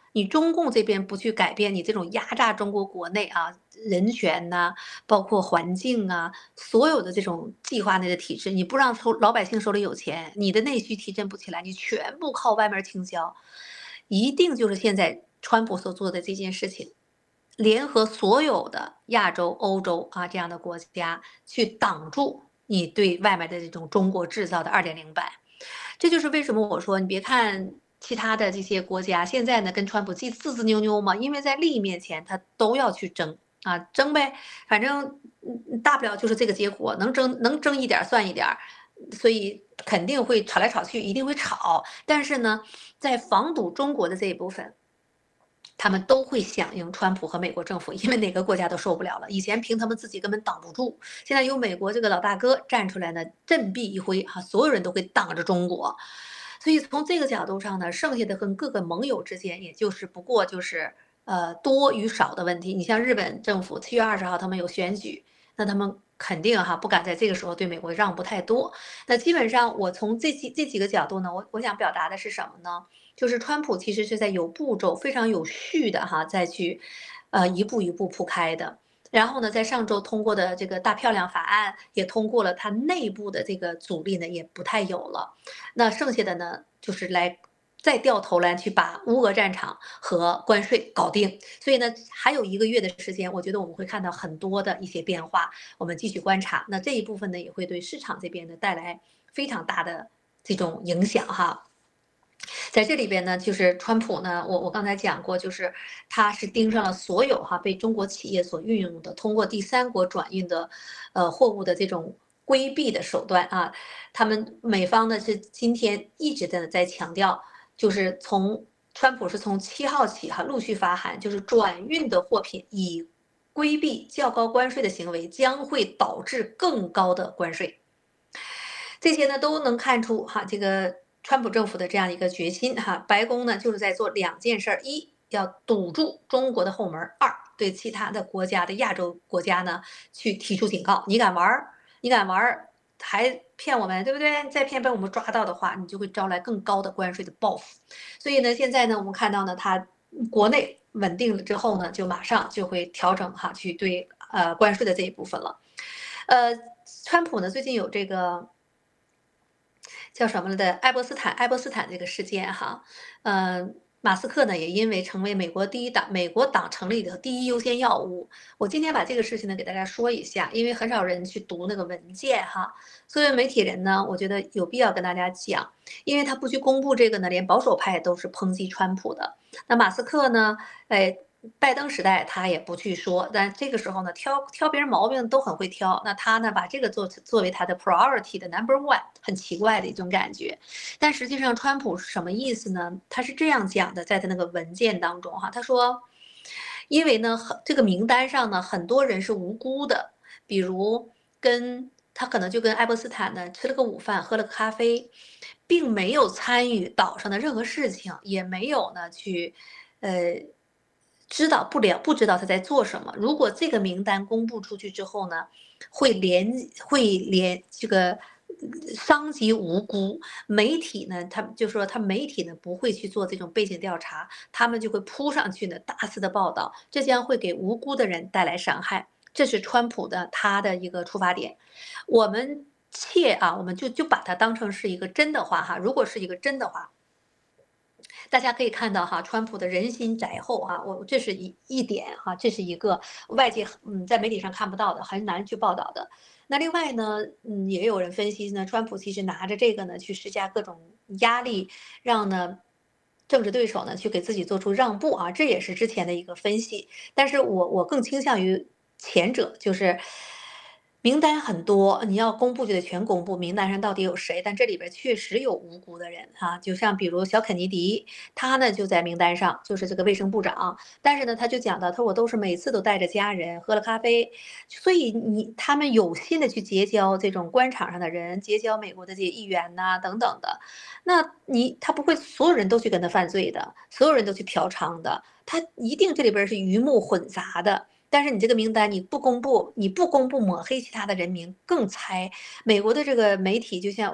你中共这边不去改变你这种压榨中国国内啊人权呐、包括环境啊，所有的这种计划内的体制，你不让手老百姓手里有钱，你的内需提振不起来，你全部靠外面倾销，一定就是现在川普所做的这件事情，联合所有的亚洲、欧洲啊这样的国家去挡住你对外面的这种中国制造的二点零版。这就是为什么我说，你别看其他的这些国家现在呢跟川普既自自扭扭嘛，因为在利益面前他都要去争啊，争呗，反正大不了就是这个结果，能争能争一点算一点，所以肯定会吵来吵去，一定会吵。但是呢，在防堵中国的这一部分，他们都会响应川普和美国政府，因为哪个国家都受不了了。以前凭他们自己根本挡不住，现在有美国这个老大哥站出来呢，振臂一挥，哈，所有人都会挡着中国。所以从这个角度上呢，剩下的跟各个盟友之间，也就是不过就是呃多与少的问题。你像日本政府七月二十号他们有选举，那他们肯定哈不敢在这个时候对美国让步太多。那基本上我从这几这几个角度呢，我我想表达的是什么呢？就是川普其实是在有步骤、非常有序的哈再去呃一步一步铺开的。然后呢，在上周通过的这个大漂亮法案也通过了，它内部的这个阻力呢也不太有了。那剩下的呢，就是来再掉头来去把乌俄战场和关税搞定。所以呢，还有一个月的时间，我觉得我们会看到很多的一些变化，我们继续观察。那这一部分呢，也会对市场这边呢带来非常大的这种影响哈。在这里边呢，就是川普呢，我我刚才讲过，就是他是盯上了所有哈被中国企业所运用的，通过第三国转运的，呃货物的这种规避的手段啊。他们美方呢是今天一直在在强调，就是从川普是从七号起哈陆续发函，就是转运的货品以规避较高关税的行为将会导致更高的关税。这些呢都能看出哈这个川普政府的这样一个决心哈。白宫呢就是在做两件事儿：一要堵住中国的后门；二对其他的国家的亚洲国家呢去提出警告，你敢玩你敢玩还骗我们，对不对？再骗被我们抓到的话，你就会招来更高的关税的报复。所以呢，现在呢，我们看到呢，它国内稳定了之后呢，就马上就会调整哈，去对呃关税的这一部分了。呃，川普呢最近有这个叫什么了的爱博斯坦爱博斯坦这个事件哈，呃，马斯克呢也因为成为美国第一党美国党成立的第一优先药物，我今天把这个事情呢给大家说一下，因为很少人去读那个文件哈。作为媒体人呢，我觉得有必要跟大家讲，因为他不去公布这个呢，连保守派都是抨击川普的。那马斯克呢，哎。拜登时代他也不去说，但这个时候呢，挑挑别人毛病都很会挑。那他呢，把这个做作为他的 priority 的 number one， 很奇怪的一种感觉。但实际上，川普是什么意思呢？他是这样讲的，在他那个文件当中哈，他说，因为呢，这个名单上呢，很多人是无辜的，比如跟他可能就跟爱博斯坦呢吃了个午饭，喝了个咖啡，并没有参与岛上的任何事情，也没有呢去，呃。知道不了，不知道他在做什么。如果这个名单公布出去之后呢，会连会连这个伤及无辜。媒体呢，他就说他媒体呢不会去做这种背景调查，他们就会扑上去呢大肆的报道，这将会给无辜的人带来伤害。这是川普的他的一个出发点。我们切啊，我们就就把它当成是一个真的话哈。如果是一个真的话。大家可以看到哈，川普的人心窄厚哈，我这是一一点哈，这是一个外界嗯在媒体上看不到的，很难去报道的。那另外呢，嗯，也有人分析呢，川普其实拿着这个呢去施加各种压力，让呢政治对手呢去给自己做出让步啊，这也是之前的一个分析。但是我我更倾向于前者，就是。名单很多，你要公布就得全公布，名单上到底有谁？但这里边确实有无辜的人哈，就像比如小肯尼迪，他呢就在名单上，就是这个卫生部长。但是呢，他就讲到，他说我都是每次都带着家人喝了咖啡，所以你他们有心的去结交这种官场上的人，结交美国的这些议员呐、啊、等等的，那你他不会所有人都去跟他犯罪的，所有人都去嫖娼的，他一定这里边是鱼目混杂的。但是你这个名单你不公布，你不公布抹黑其他的人名，更猜美国的这个媒体就像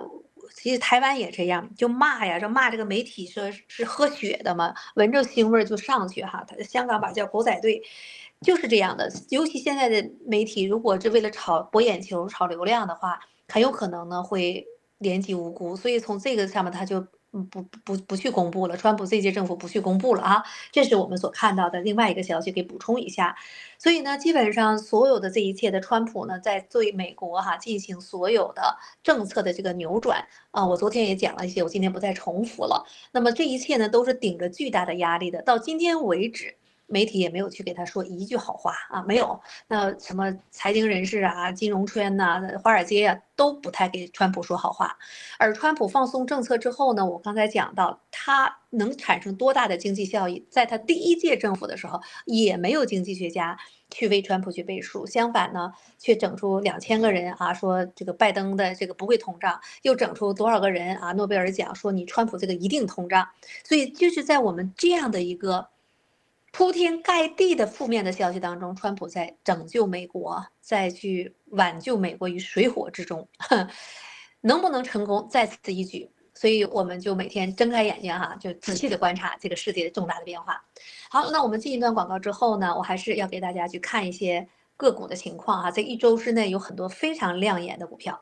其实台湾也这样，就骂呀，说骂这个媒体说是喝血的嘛，闻着腥味就上去哈。他香港把叫狗仔队，就是这样的。尤其现在的媒体，如果是为了炒博眼球、炒流量的话，很有可能呢会连及无辜。所以从这个上面，他就不不不去公布了。川普这届政府不去公布了啊，这是我们所看到的另外一个消息，给补充一下。所以呢，基本上所有的这一切的川普呢，在对美国哈进行所有的政策的这个扭转啊，我昨天也讲了一些，我今天不再重复了。那么这一切呢，都是顶着巨大的压力的。到今天为止，媒体也没有去给他说一句好话啊，没有。那什么财经人士啊、金融圈呐、啊、华尔街啊，都不太给川普说好话。而川普放松政策之后呢，我刚才讲到，他能产生多大的经济效益，在他第一届政府的时候，也没有经济学家去为川普去背书，相反呢，却整出两千个人啊，说这个拜登的这个不会通胀，又整出多少个人啊，诺贝尔奖说你川普这个一定通胀。所以就是在我们这样的一个铺天盖地的负面的消息当中，川普在拯救美国，再去挽救美国于水火之中，能不能成功，在此一举。所以我们就每天睁开眼睛哈，就仔细的观察这个世界的重大的变化。好，那我们进一段广告之后呢，我还是要给大家去看一些个股的情况哈，在一周之内有很多非常亮眼的股票。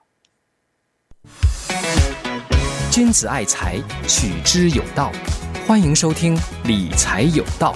君子爱财，取之有道。欢迎收听理财有道。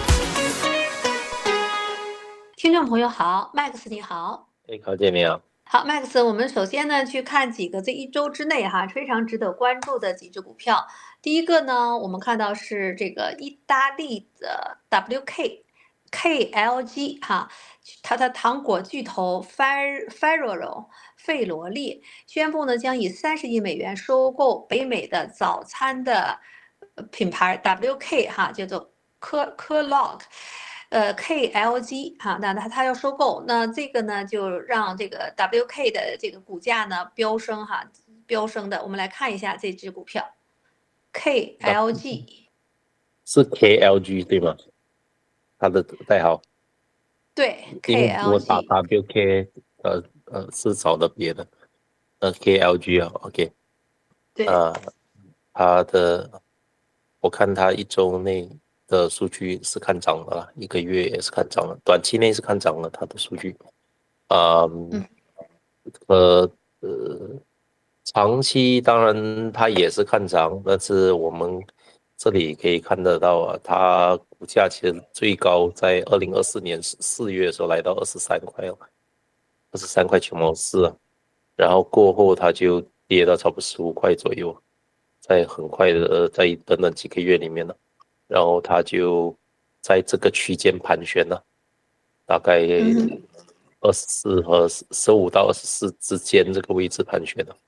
听众朋友好 ，Max 你好。 哎，高姐你好。 好 ，Max， 我们首先呢去看几个这一周之内哈非常值得关注的几只股票。第一个呢，我们看到是这个意大利的 W K K L G 哈，它的糖果巨头 Ferrero 费罗利宣布呢将以三十亿美元收购北美的早餐的品牌 W K 哈，叫做科科 log。呃 K L G 哈，那它它要收购，那这个呢就让这个 W K 的这个股价呢飙升哈，飙升的。我们来看一下这只股票 K L G， 是 K L G 对吗？它的代号。 对 K L G。 我打 W K， 呃呃是找的别的，呃 K L G 啊 ，OK。 对。 呃，它的我看它一周内的数据是看涨的啦，一个月也是看涨了，短期内是看涨了它的数据，嗯， 嗯呃呃，长期当然它也是看涨，但是我们这里可以看得到啊，它股价其实最高在二零二四年四月的时候来到二十三块了，二十三块九毛四啊，然后过后它就跌到差不多十五块左右，在很快的在短短几个月里面呢。然后它就在这个区间盘旋了，大概二十四和十五到二十四之间这个位置盘旋了。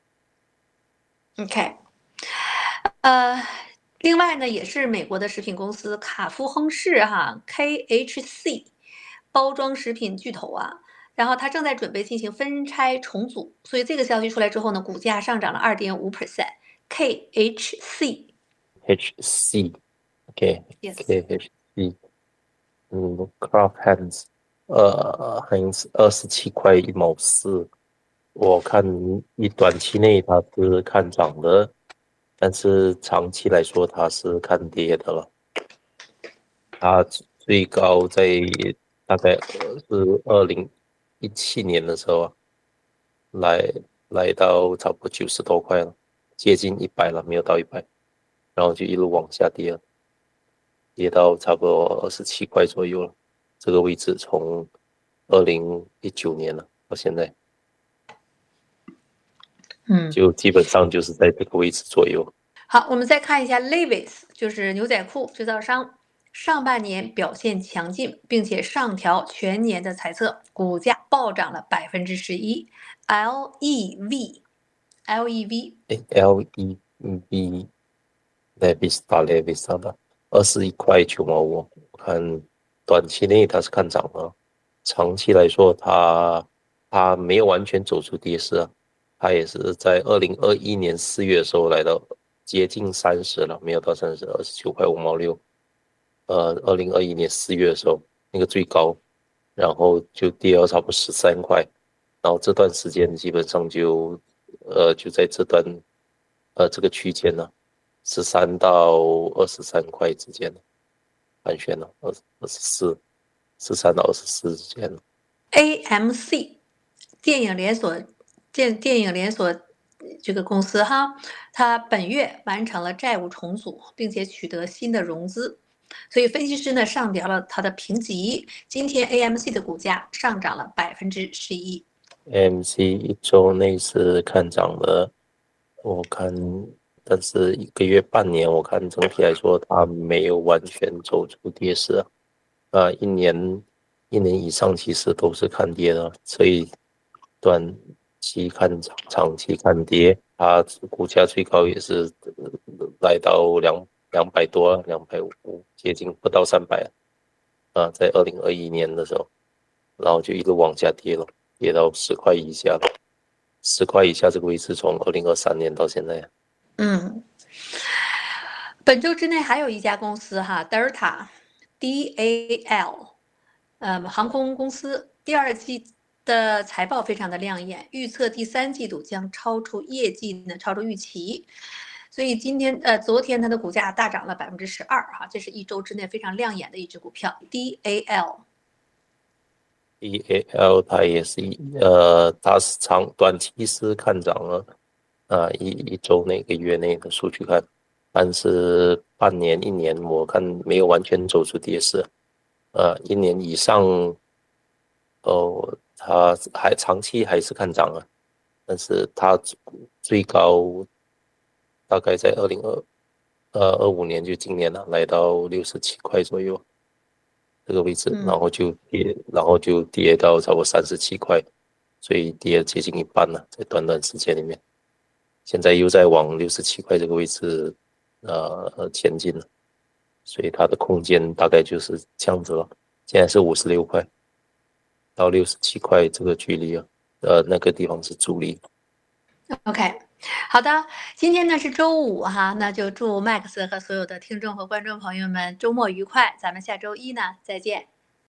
OK， 呃，另外呢，也是美国的食品公司卡夫亨氏哈 K H C 包装食品巨头啊，然后它正在准备进行分拆重组，所以这个消息出来之后呢，股价上涨了 二点五 percent。K H C H C。OK， Yes. K H C， 嗯 ，Kraft Heinz， 呃 ，Heinz 二十七块一毛四，我看一短期内它是看涨的，但是长期来说它是看跌的了。它最高在大概是二零一七年的时候啊，来来到差不多九十多块了，接近一百了，没有到一百，然后就一路往下跌了。跌到差不多二十七块左右了，这个位置从二零一九年了到现在， 嗯， 就基本上就是在这个位置左右。 好，我们再看一下 Levi's， 就是牛仔裤制造商，上半年表现强劲，并且上调全年的财测，股价暴涨了百分之十一。L E V，L E V，L E V，Levi's 打 Levi's 的。二十一块九毛五，看短期内它是看涨了，长期来说它它没有完全走出跌势啊，它也是在二零二一年四月的时候来到接近三十了，没有到三十，二十九块五毛六。呃，二零二一年四月的时候那个最高，然后就跌到差不多十三块，然后这段时间基本上就呃就在这段呃这个区间呢，十三到二十三块之间的盘旋了，二二十四，十三到二十四之间。 A M C 电影连锁电电影连锁这个公司哈，它本月完成了债务重组，并且取得新的融资，所以分析师呢上调了它的评级。今天 A M C 的股价上涨了百分之十一。 A M C 一周内是看涨的，我看，但是一个月半年，我看整体来说它没有完全走出跌势啊。啊，一年一年以上其实都是看跌的，所以短期看涨，长期看跌，它股价最高也是来到两两百多，两百五，接近不到三百啊，在二零二一年的时候，然后就一路往下跌了，跌到十块以下了，十块以下这个位置从二零二三年到现在。 嗯，本周之内还有一家公司哈 ，Delta D A L， 呃，航空公司第二季的财报非常的亮眼，预测第三季度将超出业绩呢，超出预期。所以今天呃，昨天它的股价大涨了百分之十二哈，这是一周之内非常亮眼的一只股票 D A L。 D A L 它也是呃，它是长短期是看涨了，啊、呃，一一周内、一个月内的数据看，但是半年、一年我看没有完全走出跌势，呃，一年以上，哦，它还长期还是看涨啊，但是它最高大概在二零二呃二五年就今年了，来到六十七块左右这个位置， 嗯然后就跌，然后就跌到差不多三十七块，所以跌了接近一半了，在短短时间里面，现在又在往六十七块这个位置呃前进了，所以它的空间大概就是这样子了。现在是五十六块到六十七块这个距离啊，呃那个地方是阻力。 OK， 好的，今天呢是周五哈，那就祝 Max 和所有的听众和观众朋友们周末愉快，咱们下周一呢再见。